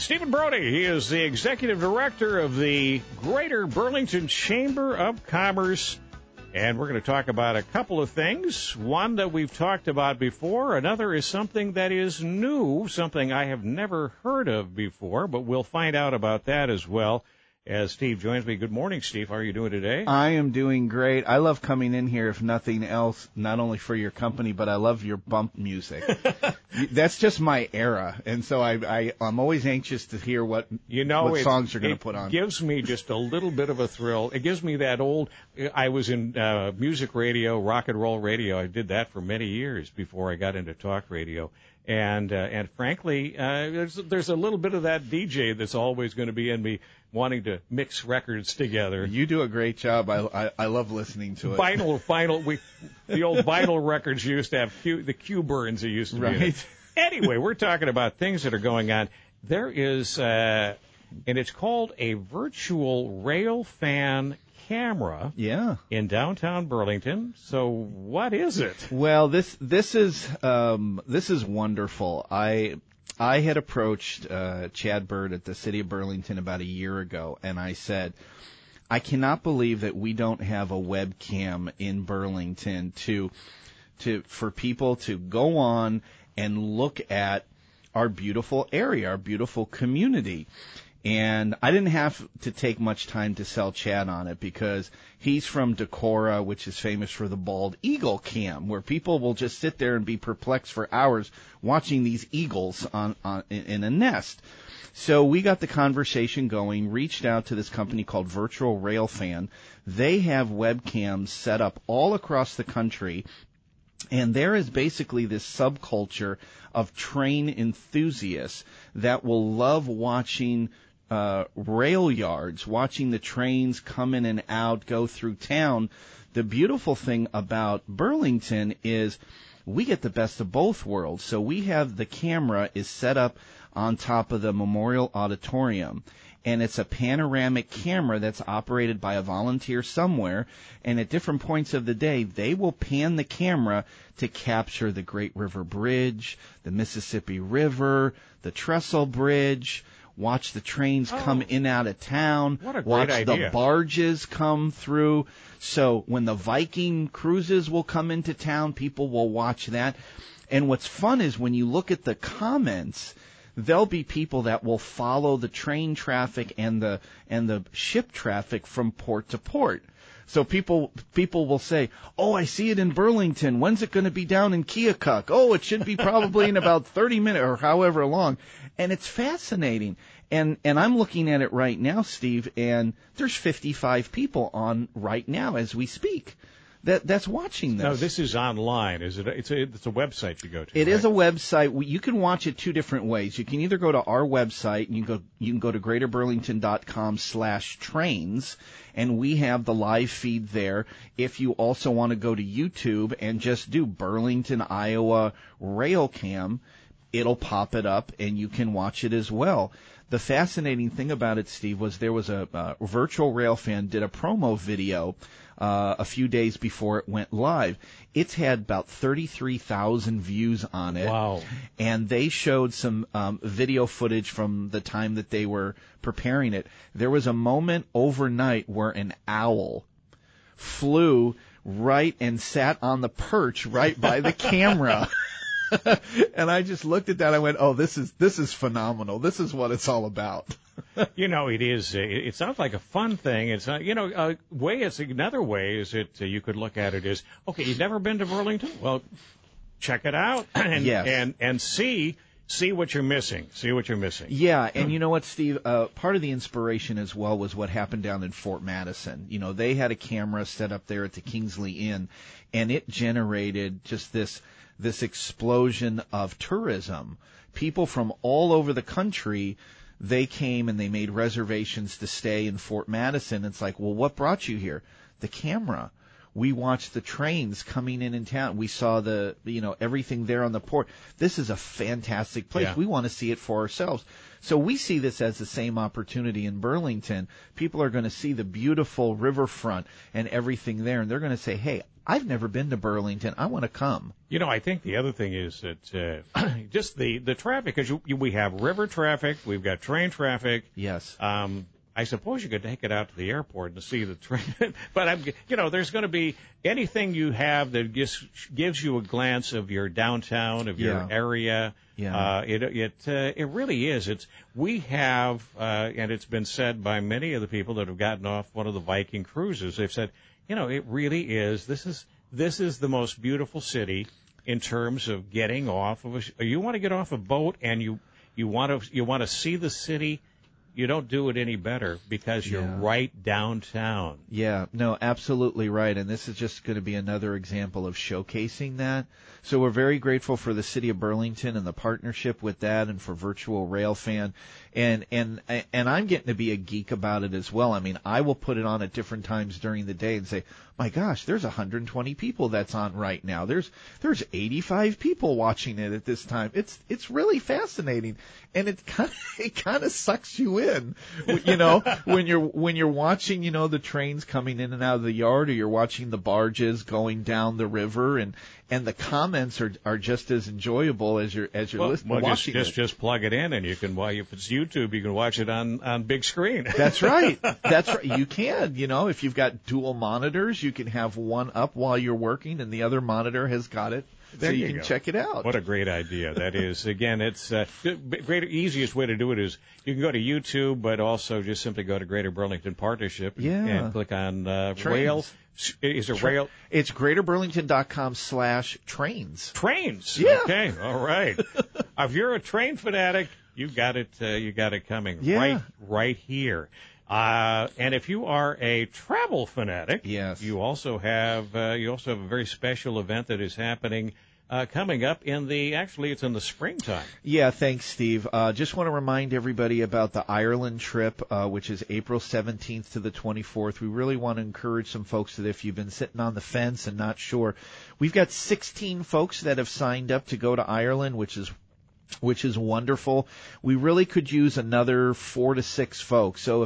Stephen Brody, he is the executive director of the Greater Burlington Chamber of Commerce. And we're going to talk about a couple of things. One that we've talked about before. Another is something that is new, something I have never heard of before, but we'll find out about that as well as Steve joins me. Good morning, Steve. How are you doing today? I am doing great. I love coming in here, if nothing else, not only for your company, but I love your bump music. That's just my era, and so I'm always anxious to hear what songs you're going to put on. It gives me just a little bit of a thrill. It gives me that old. I was in music radio, rock and roll radio. I did that for many years before I got into talk radio. And frankly, there's a little bit of that DJ that's always going to be in me, wanting to mix records together. You do a great job. I love listening to it. Vinyl. The old vinyl records used to have the Q burns that used to be in it. Anyway, we're talking about things that are going on. There is, and it's called a virtual railfan camera. Yeah. In downtown Burlington. So what is it? Well, this is wonderful. I had approached Chad Bird at the City of Burlington about a year ago, and I said, I cannot believe that we don't have a webcam in Burlington for people to go on and look at our beautiful area, our beautiful community. And I didn't have to take much time to sell Chad on it because he's from Decorah, which is famous for the bald eagle cam, where people will just sit there and be perplexed for hours watching these eagles in a nest. So we got the conversation going, reached out to this company called Virtual Railfan. They have webcams set up all across the country. And there is basically this subculture of train enthusiasts that will love watching rail yards, watching the trains come in and out, go through town. The beautiful thing about Burlington is we get the best of both worlds. So we have the camera is set up on top of the Memorial Auditorium. And it's a panoramic camera that's operated by a volunteer somewhere. And at different points of the day, they will pan the camera to capture the Great River Bridge, the Mississippi River, the Trestle Bridge, watch the trains come in out of town, what a great watch idea. the barges come through. So when the Viking cruises will come into town, people will watch that. And what's fun is when you look at the comments, there'll be people that will follow the train traffic and the ship traffic from port to port. So people will say, "Oh, I see it in Burlington. When's it going to be down in Keokuk? Oh, it should be probably in about 30 minutes or however long." And it's fascinating. And I'm looking at it right now, Steve, and there's 55 people on right now as we speak. That's watching this. No, this is online. Is it? It's a website you go to. It is a website. You can watch it two different ways. You can either go to our website and you can go to greaterburlington.com/trains, and we have the live feed there. If you also want to go to YouTube and just do Burlington, Iowa Rail Cam, it'll pop it up and you can watch it as well. The fascinating thing about it, Steve, was there was a Virtual Railfan did a promo video a few days before it went live. It's had about 33,000 views on it. Wow. And they showed some video footage from the time that they were preparing it. There was a moment overnight where an owl flew right and sat on the perch right by the camera. And I just looked at that. I went, "Oh, this is phenomenal. This is what it's all about." It is. It sounds like a fun thing. It's not, another way is that you could look at it is, okay, you've never been to Burlington? Well, check it out and Yes. and see what you're missing. See what you're missing. Yeah, and you know what, Steve? Part of the inspiration as well was what happened down in Fort Madison. They had a camera set up there at the Kingsley Inn, and it generated just this explosion of tourism. People from all over the country, they came and they made reservations to stay in Fort Madison. It's like, well, what brought you here? The camera. We watched the trains coming in town. We saw everything there on the port. This is a fantastic place. Yeah. We want to see it for ourselves. So we see this as the same opportunity in Burlington. People are going to see the beautiful riverfront and everything there, and they're going to say, "Hey, I've never been to Burlington. I want to come. You know, I think the other thing is that just the traffic, because we have river traffic, we've got train traffic. Yes. I suppose you could take it out to the airport and see the train, but there's going to be anything you have that just gives you a glance of your downtown, of your area. Yeah. It really is. We have, and it's been said by many of the people that have gotten off one of the Viking cruises. They've said, it really is. This is the most beautiful city in terms of getting off of you want to get off a boat and you want to see the city. You don't do it any better because you're right downtown. Yeah, no, absolutely right. And this is just going to be another example of showcasing that. So we're very grateful for the City of Burlington and the partnership with that, and for Virtual Railfan. And I'm getting to be a geek about it as well. I mean, I will put it on at different times during the day and say, my gosh, there's 120 people that's on right now. There's 85 people watching it at this time. It's really fascinating, and it kind of sucks you in, when you're watching, the trains coming in and out of the yard, or you're watching the barges going down the river, and the comments are just as enjoyable as you're listening. Watching just plug it in, and you can, if it's YouTube, you can watch it on big screen. That's right. That's right. You can, if you've got dual monitors, you can have one up while you're working and the other monitor has got it. There so you can go. Check it out. What a great idea that is. Again, it's easiest way to do it is you can go to YouTube, but also just simply go to Greater Burlington Partnership and click on rail. Is it rail? It's greaterburlington.com/trains. Trains. Yeah. Okay. All right. If you're a train fanatic, you got it. You got it coming right here. And if you are a travel fanatic, you also have a very special event that is happening coming up it's in the springtime. Yeah, thanks, Steve. Just want to remind everybody about the Ireland trip, which is April 17th to the 24th. We really want to encourage some folks that if you've been sitting on the fence and not sure, we've got 16 folks that have signed up to go to Ireland, which is wonderful. We really could use another 4 to 6 folks. So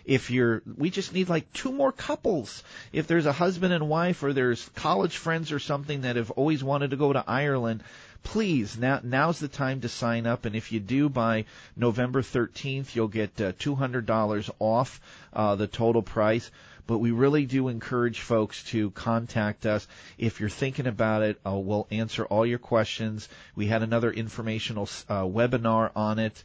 we just need like 2 more couples. If there's a husband and wife, or there's college friends or something that have always wanted to go to Ireland, please, now's the time to sign up. And if you do by November 13th, you'll get $200 off the total price. But we really do encourage folks to contact us. If you're thinking about it, we'll answer all your questions. We had another informational webinar on it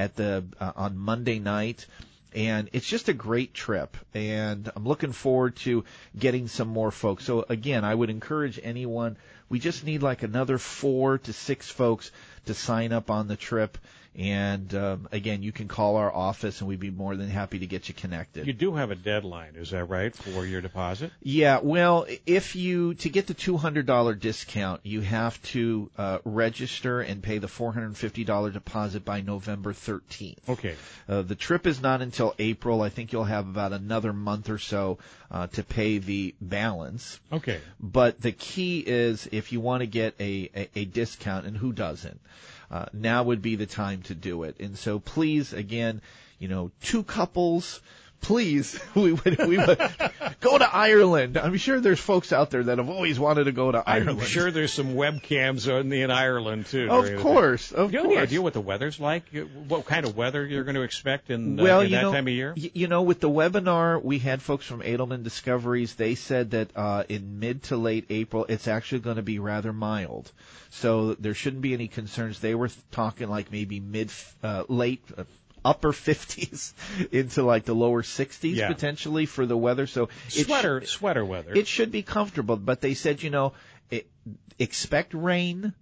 on Monday night. And it's just a great trip, and I'm looking forward to getting some more folks. So, again, I would encourage anyone. We just need like another 4 to 6 folks to sign up on the trip. And, again, you can call our office, and we'd be more than happy to get you connected. You do have a deadline, is that right, for your deposit? Yeah, well, to get the $200 discount, you have to register and pay the $450 deposit by November 13th. Okay. The trip is not until April. I think you'll have about another month or so to pay the balance. Okay. But the key is, if you want to get a discount, and who doesn't, now would be the time to do it. And so please, again, 2 couples, please, we would go to Ireland. I'm sure there's folks out there that have always wanted to go to Ireland. I'm sure there's some webcams in Ireland, too. Of course. Do you have any idea what the weather's like? What kind of weather you're going to expect in that time of year? With the webinar, we had folks from Edelman Discoveries. They said that in mid to late April, it's actually going to be rather mild. So there shouldn't be any concerns. They were talking like maybe late upper 50s into like the lower 60s potentially for the weather. So sweater weather. It should be comfortable, but they said, expect rain.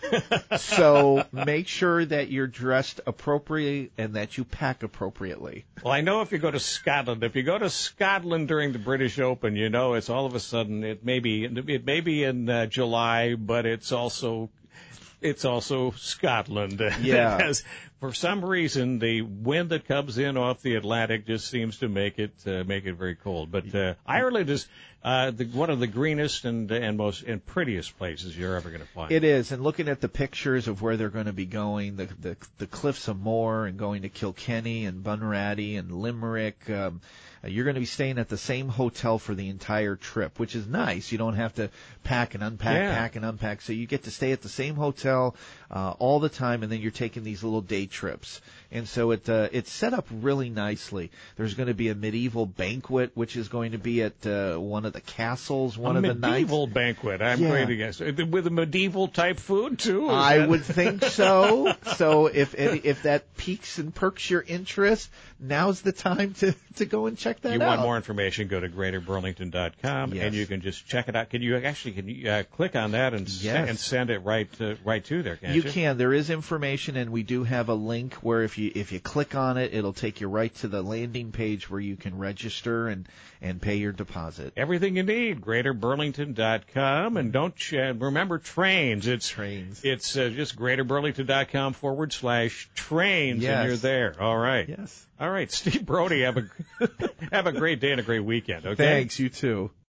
So make sure that you're dressed appropriately and that you pack appropriately. Well, I know if you go to Scotland during the British Open, it's all of a sudden it may be in July, but it's also Scotland. Yeah. for some reason, the wind that comes in off the Atlantic just seems to make it very cold. But Ireland is one of the greenest and most and prettiest places you're ever going to find. It is, and looking at the pictures of where they're going to be going, the Cliffs of Moher, and going to Kilkenny and Bunratty and Limerick. You're going to be staying at the same hotel for the entire trip, which is nice. You don't have to pack and unpack, pack and unpack. So you get to stay at the same hotel all the time, and then you're taking these little day trips. And so it's set up really nicely. There's going to be a medieval banquet, which is going to be at one of the castles one of the nights. A medieval banquet, I'm going to guess. With a medieval type food, too? I would think so. So if that piques and perks your interest, now's the time to go and check that out. You want more information, go to greaterburlington.com, Yes. and you can just check it out. Can you click on that and send it right to there, can't you? You can. There is information, and we do have a link where if you click on it, it'll take you right to the landing page where you can register and pay your deposit. Everything you need, greaterburlington.com, and don't remember trains. It's trains. It's just greaterburlington.com/trains, Yes. and you're there. All right. Yes. All right, Steve Brody, have a great day and a great weekend. Okay. Thanks. You too.